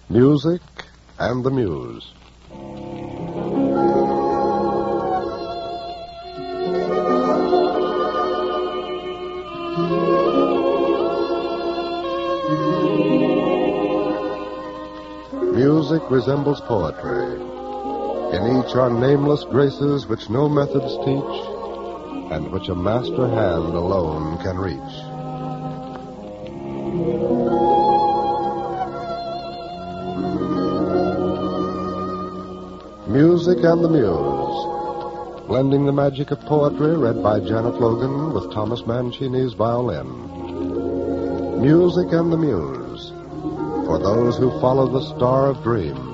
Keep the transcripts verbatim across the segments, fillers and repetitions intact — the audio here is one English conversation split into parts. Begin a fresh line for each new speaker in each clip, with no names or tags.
Music and the Muse. Music resembles poetry. In each are nameless graces which no methods teach, and which a master hand alone can reach. Music and the Muse, blending the magic of poetry, read by Janet Logan with Thomas Mancini's violin. Music and the Muse, for those who follow the star of dreams.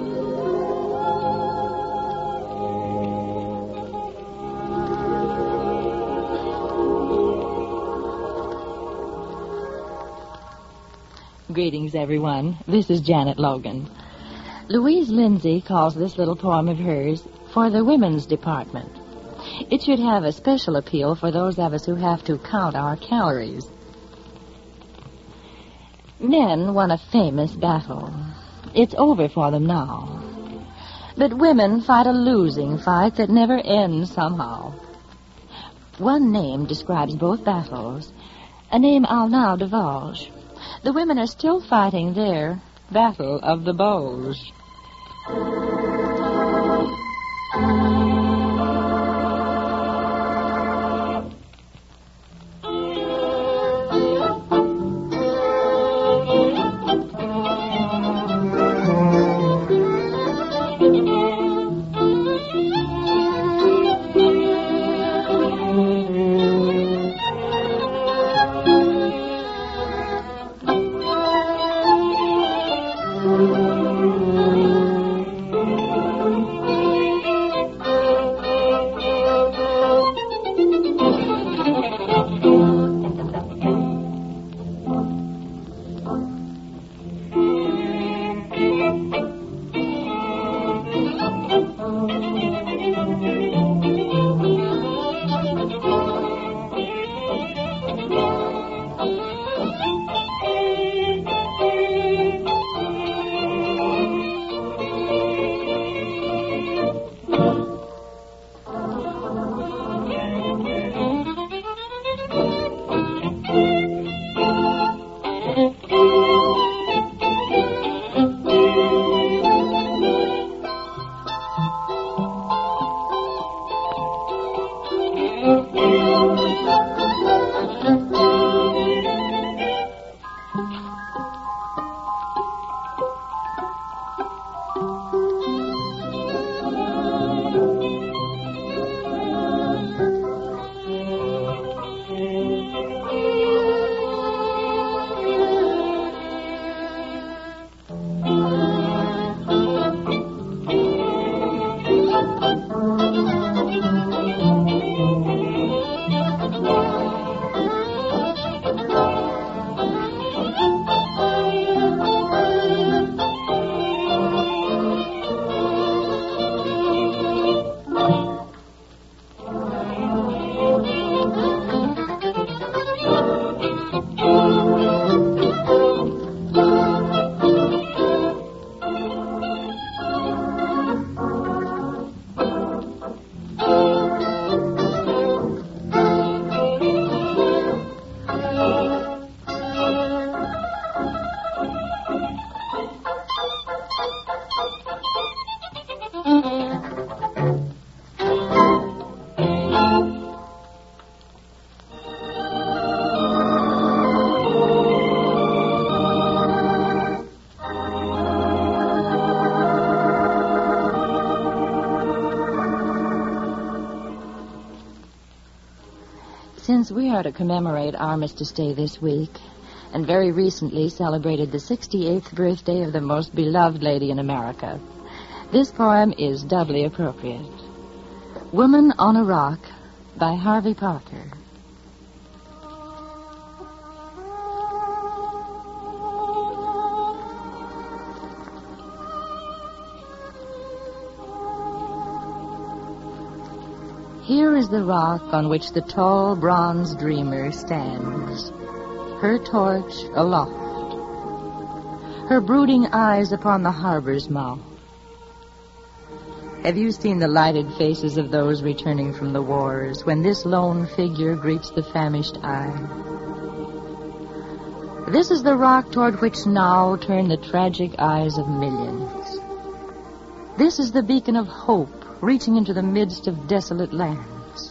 Greetings, everyone. This is Janet Logan. Louise Lindsay calls this little poem of hers For the Women's Department. It should have a special appeal for those of us who have to count our calories. Men won a famous battle. It's over for them now. But women fight a losing fight that never ends somehow. One name describes both battles, a name I'll now divulge. The women are still fighting their battle of the bows. Since we are to commemorate Armistice Day this week, and very recently celebrated the sixty-eighth birthday of the most beloved lady in America, this poem is doubly appropriate. Woman on a Rock by Harvey Parker. Here is the rock on which the tall bronze dreamer stands, her torch aloft. her brooding eyes upon the harbor's mouth. Have you seen the lighted faces of those returning from the wars when this lone figure greets the famished eye? This is the rock toward which now turn the tragic eyes of millions. This is the beacon of hope reaching into the midst of desolate lands.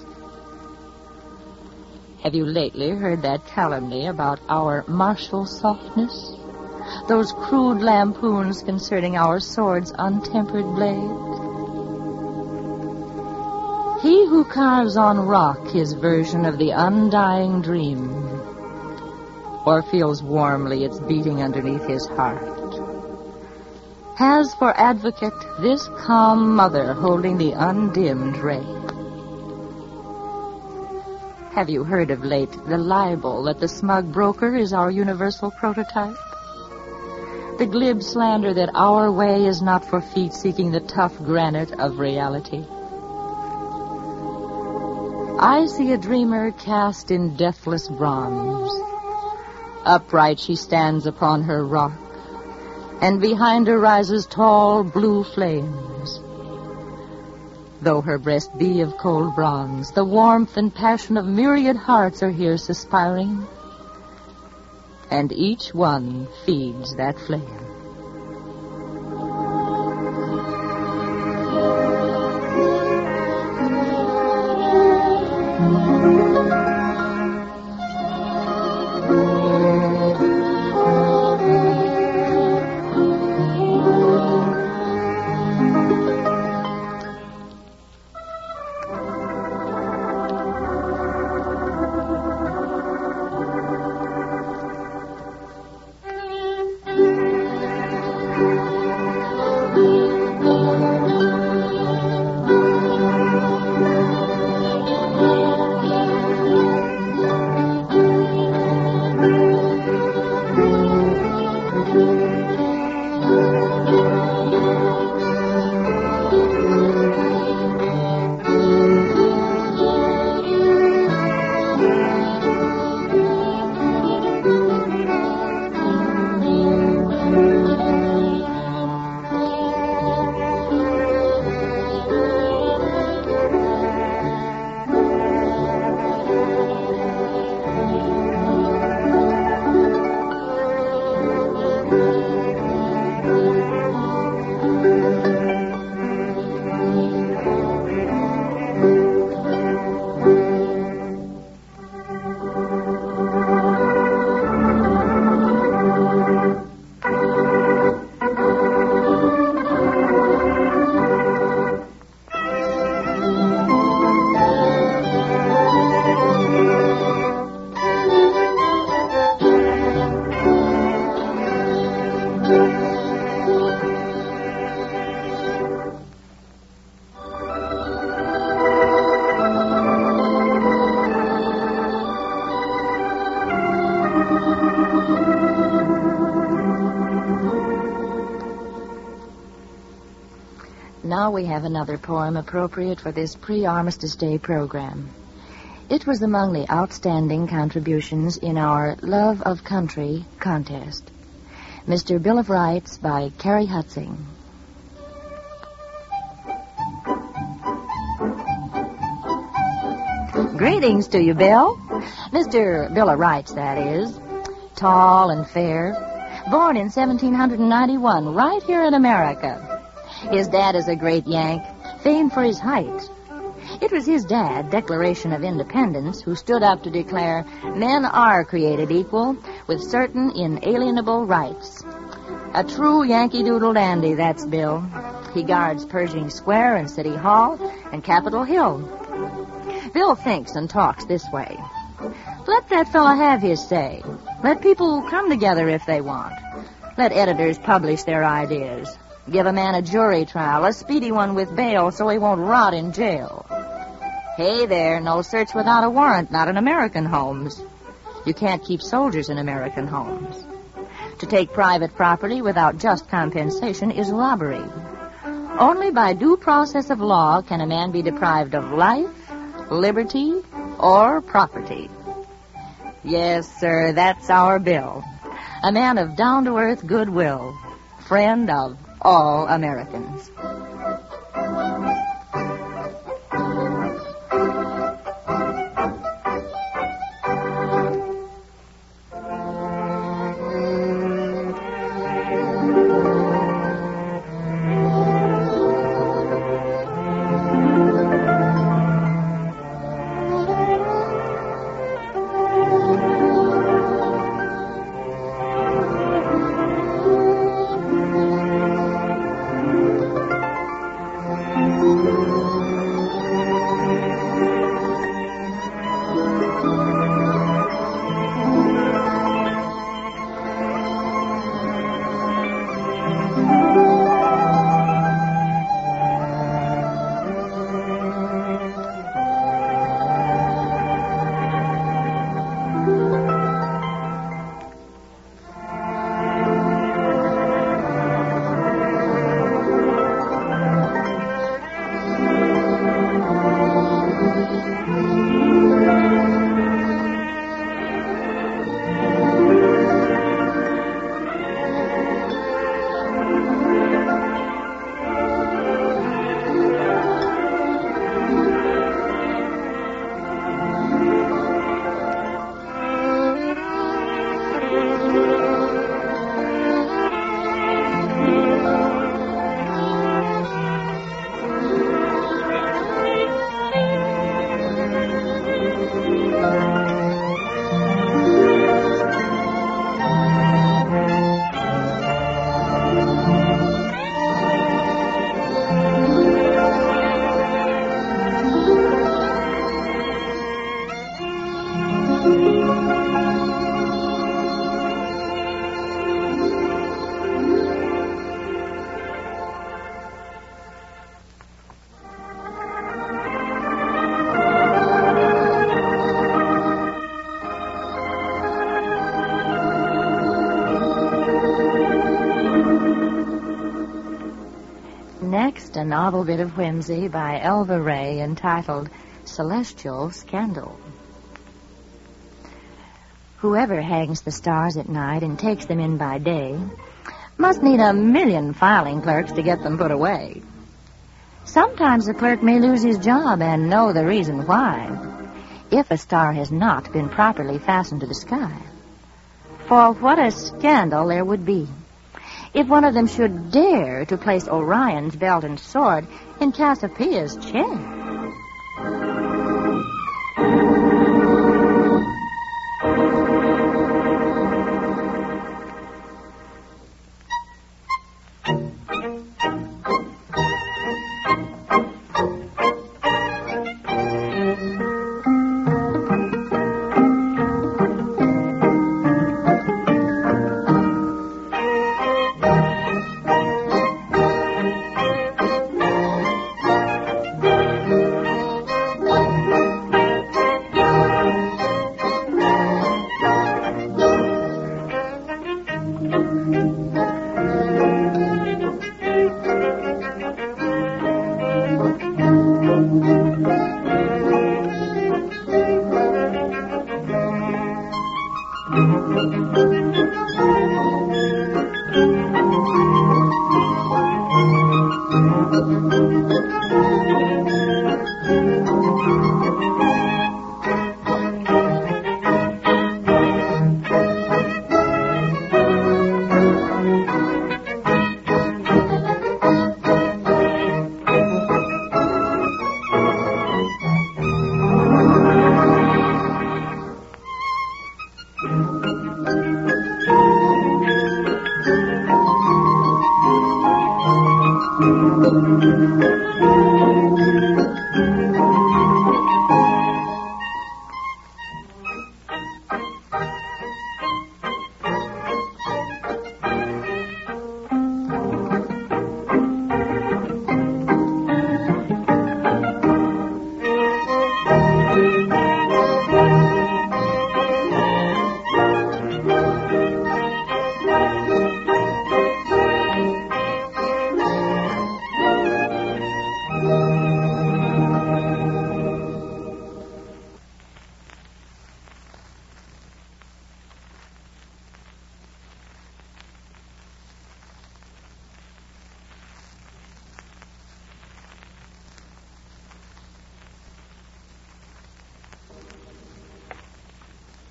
Have you lately heard that calumny about our martial softness? Those crude lampoons concerning our sword's untempered blades? He who carves on rock his version of the undying dream, or feels warmly its beating underneath his heart, has for advocate this calm mother holding the undimmed ray. Have you heard of late the libel that the smug broker is our universal prototype? The glib slander that our way is not for feet seeking the tough granite of reality? I see a dreamer cast in deathless bronze. Upright she stands upon her rock, and behind her rises tall blue flames. Though her breast be of cold bronze, the warmth and passion of myriad hearts are here suspiring, and each one feeds that flame. Now we have another poem appropriate for this pre-Armistice Day program. It was among the outstanding contributions in our Love of Country contest. Mister Bill of Rights by Carrie Hutzing. Greetings to you, Bill. Mister Bill of Rights, that is. Tall and fair. Born in seventeen ninety-one, right here in America. His dad is a great Yank, famed for his height. It was his dad, Declaration of Independence, who stood up to declare men are created equal with certain inalienable rights. A true Yankee Doodle dandy, that's Bill. He guards Pershing Square and City Hall and Capitol Hill. Bill thinks and talks this way. Let that fella have his say. Let people come together if they want. Let editors publish their ideas. Give a man a jury trial, a speedy one with bail, so he won't rot in jail. Hey there, no search without a warrant, not in American homes. You can't keep soldiers in American homes. To take private property without just compensation is robbery. Only by due process of law can a man be deprived of life, liberty, or property. Yes, sir, that's our bill. a man of down-to-earth goodwill, friend of all Americans. Next, a novel bit of whimsy by Elva Ray entitled Celestial Scandal. Whoever hangs the stars at night and takes them in by day must need a million filing clerks to get them put away. Sometimes the clerk may lose his job and know the reason why, if a star has not been properly fastened to the sky. For what a scandal there would be if one of them should dare to place Orion's belt and sword in Cassiopeia's chair.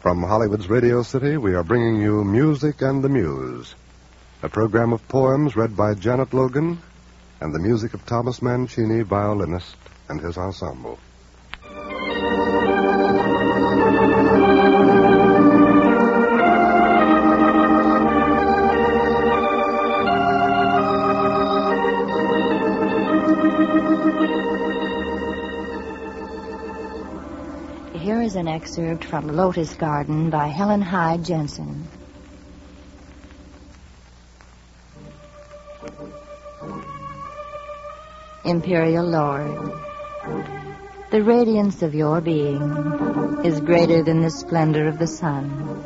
From Hollywood's Radio City, we are bringing you Music and the Muse, a program of poems read by Janet Logan and the music of Thomas Mancini, violinist, and his ensemble.
Here is an excerpt from Lotus Garden by Helen Hyde Jensen. Imperial Lord, the radiance of your being is greater than the splendor of the sun.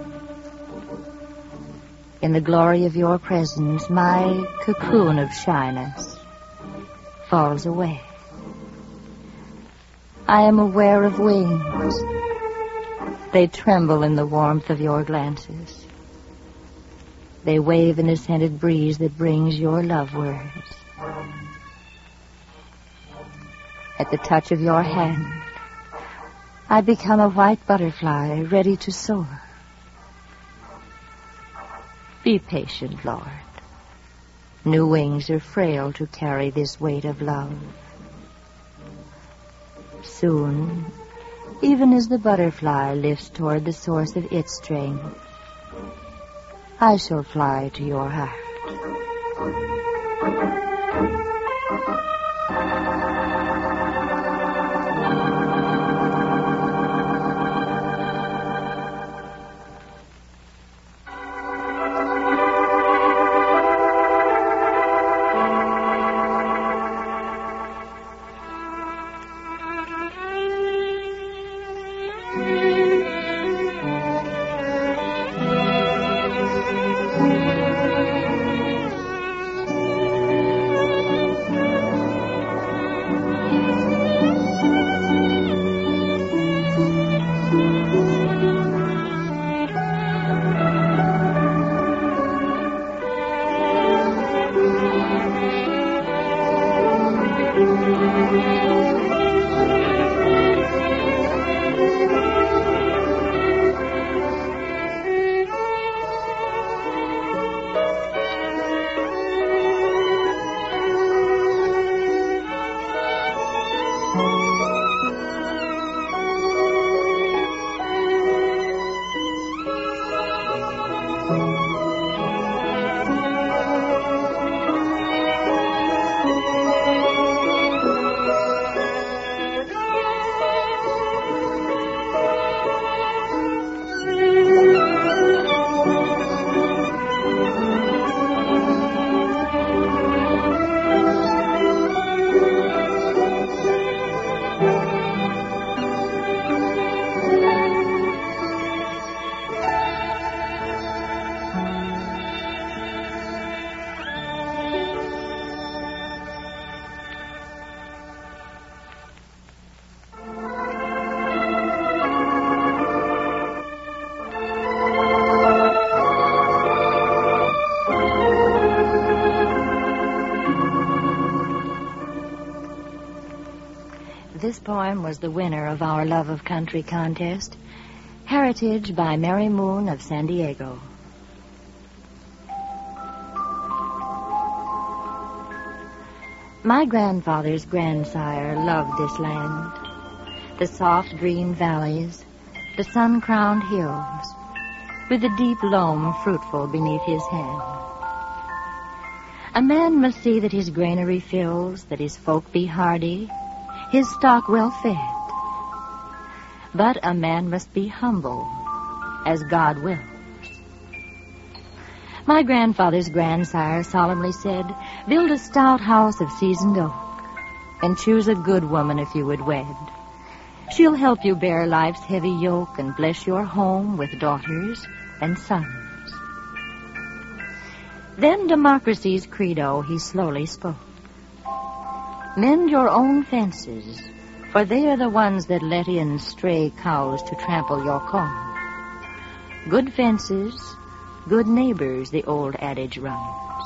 In the glory of your presence, my cocoon of shyness falls away. I am aware of wings. They tremble in the warmth of your glances. They wave in the scented breeze that brings your love words. At the touch of your hand, I become a white butterfly ready to soar. Be patient, Lord. New wings are frail to carry this weight of love. Soon, even as the butterfly lifts toward the source of its strength, I shall fly to your heart. This poem was the winner of our Love of Country contest, Heritage by Mary Moon of San Diego. My grandfather's grandsire loved this land, the soft green valleys, the sun-crowned hills, with the deep loam fruitful beneath his hand. A man must see that his granary fills, that his folk be hardy, his stock well fed. But a man must be humble, as God wills. My grandfather's grandsire solemnly said, build a stout house of seasoned oak, and choose a good woman if you would wed. She'll help you bear life's heavy yoke and bless your home with daughters and sons. Then democracy's credo he slowly spoke. Mend your own fences, for they are the ones that let in stray cows to trample your corn. Good fences, good neighbors, the old adage runs.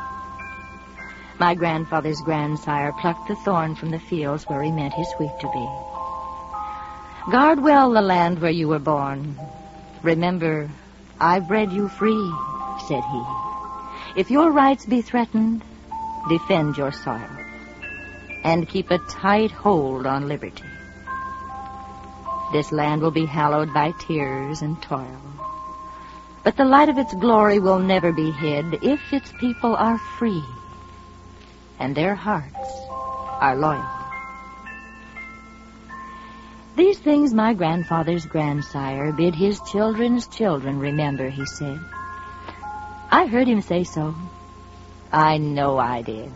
My grandfather's grandsire plucked the thorn from the fields where he meant his wheat to be. Guard well the land where you were born, Remember, I bred you free, said he. If your rights be threatened, defend your soil and keep a tight hold on liberty. This land will be hallowed by tears and toil, but the light of its glory will never be hid if its people are free and their hearts are loyal. These things my grandfather's grandsire bid his children's children remember, he said. I heard him say so. I know I did.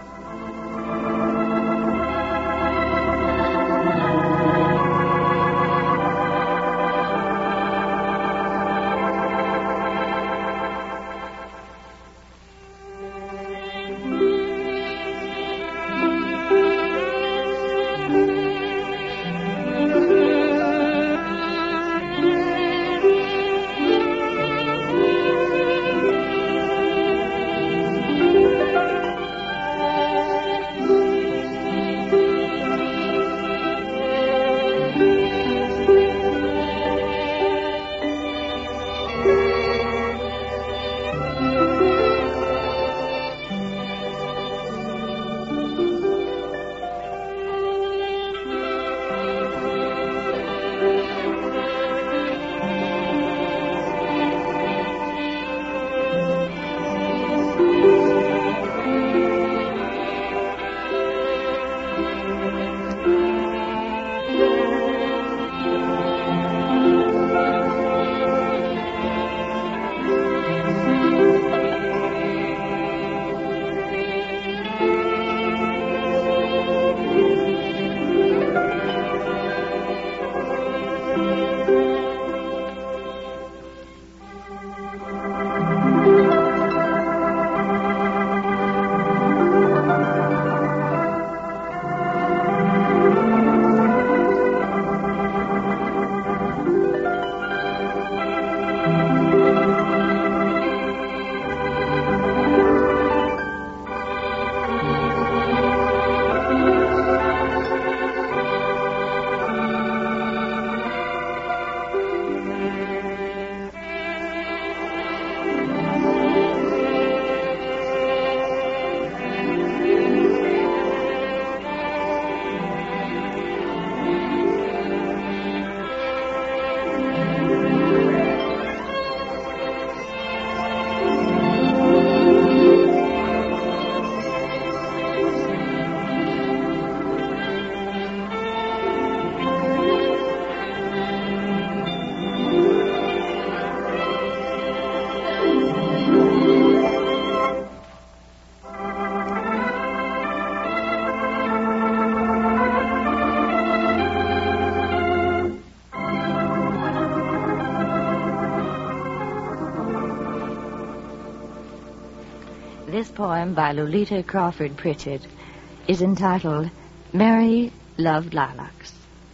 This poem by Lolita Crawford Pritchett is entitled Mary Loved Lilacs.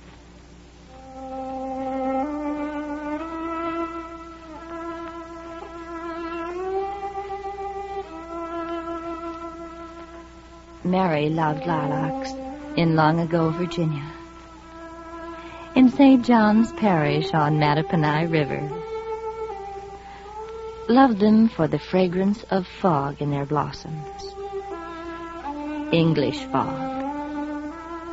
Mary loved lilacs in long ago Virginia. In Saint John's Parish on Mattaponi River. Loved them for the fragrance of fog in their blossoms. English fog.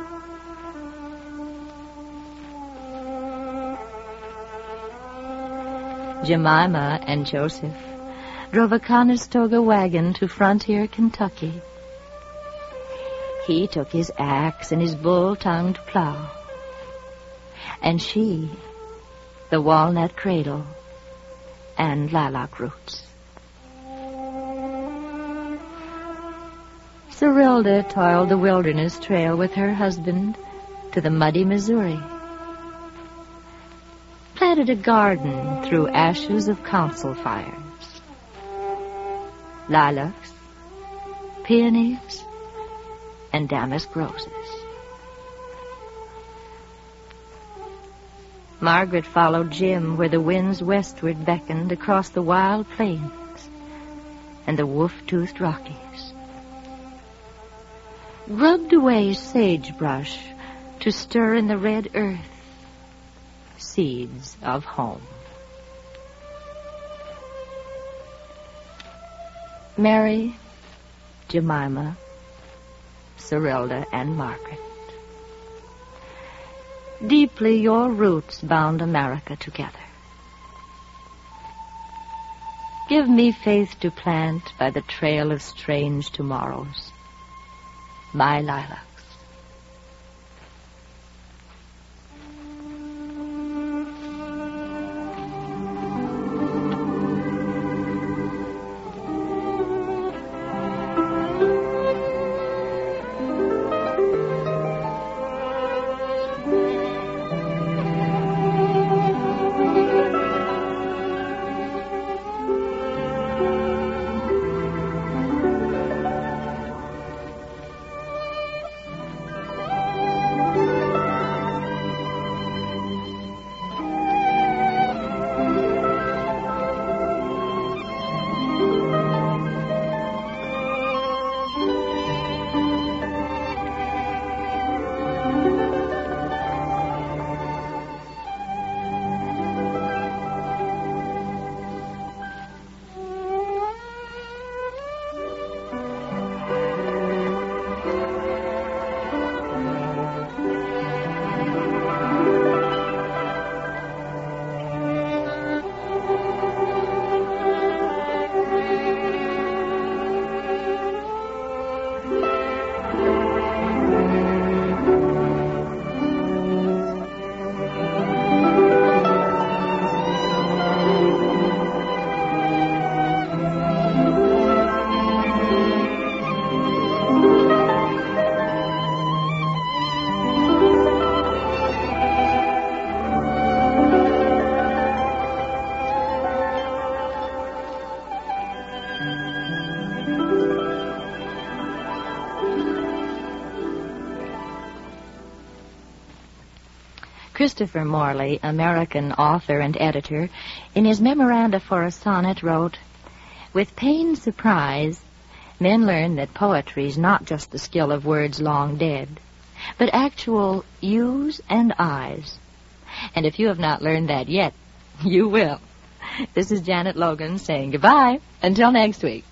Jemima and Joseph drove a Conestoga wagon to Frontier, Kentucky. He took his axe and his bull-tongued plow, and she, the walnut cradle and lilac roots. Serilda toiled the wilderness trail with her husband to the muddy Missouri. Planted a garden through ashes of council fires. Lilacs, peonies, and damask roses. Margaret followed Jim where the winds westward beckoned across the wild plains and the wolf-toothed Rockies. Grubbed away sagebrush to stir in the red earth seeds of home. Mary, Jemima, Cerilda, and Margaret. Deeply your roots bound America together. Give me faith to plant by the trail of strange tomorrows my lilacs. Christopher Morley, American author and editor, in his memoranda for a sonnet wrote, "With pained surprise, men learn that poetry is not just the skill of words long dead, but actual yous and I's. And if you have not learned that yet, you will." This is Janet Logan saying goodbye until next week.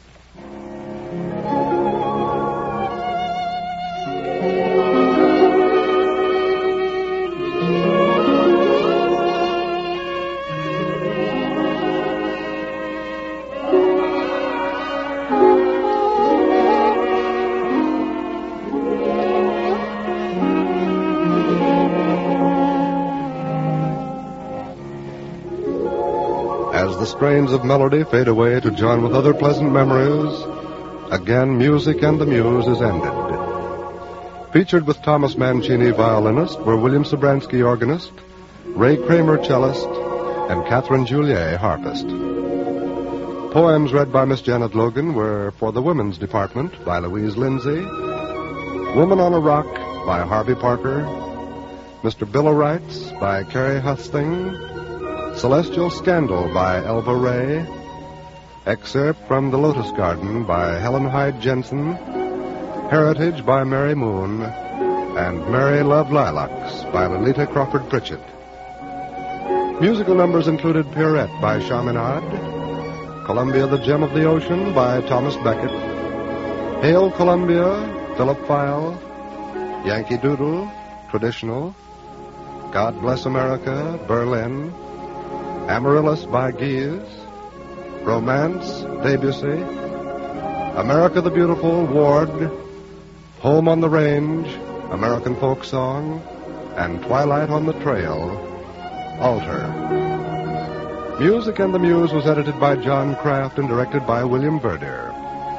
As the strains of melody fade away to join with other pleasant memories, again Music and the Muse is ended. Featured with Thomas Mancini, violinist, were William Sobransky, organist, Ray Kramer, cellist, and Catherine Juliet, harpist. Poems read by Miss Janet Logan were For the Women's Department by Louise Lindsay, Woman on a Rock by Harvey Parker, Mister Bill O'Reilly's by Carrie Husting, Celestial Scandal by Elva Ray, excerpt from The Lotus Garden by Helen Hyde Jensen, Heritage by Mary Moon, and Mary Love Lilacs by Lolita Crawford Pritchett. Musical numbers included Pierrette by Chaminade, Columbia, the Gem of the Ocean by Thomas Becket, Hail Columbia, Philip File, Yankee Doodle, Traditional, God Bless America, Berlin, Amaryllis by Guise, Romance, Debussy, America the Beautiful, Ward, Home on the Range, American Folk Song, and Twilight on the Trail, Alter. Music and the Muse was edited by John Kraft and directed by William Verdier.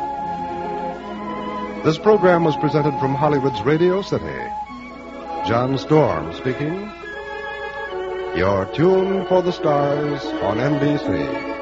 This program was presented from Hollywood's Radio City. John Storm speaking. You're tuned for the stars on N B C.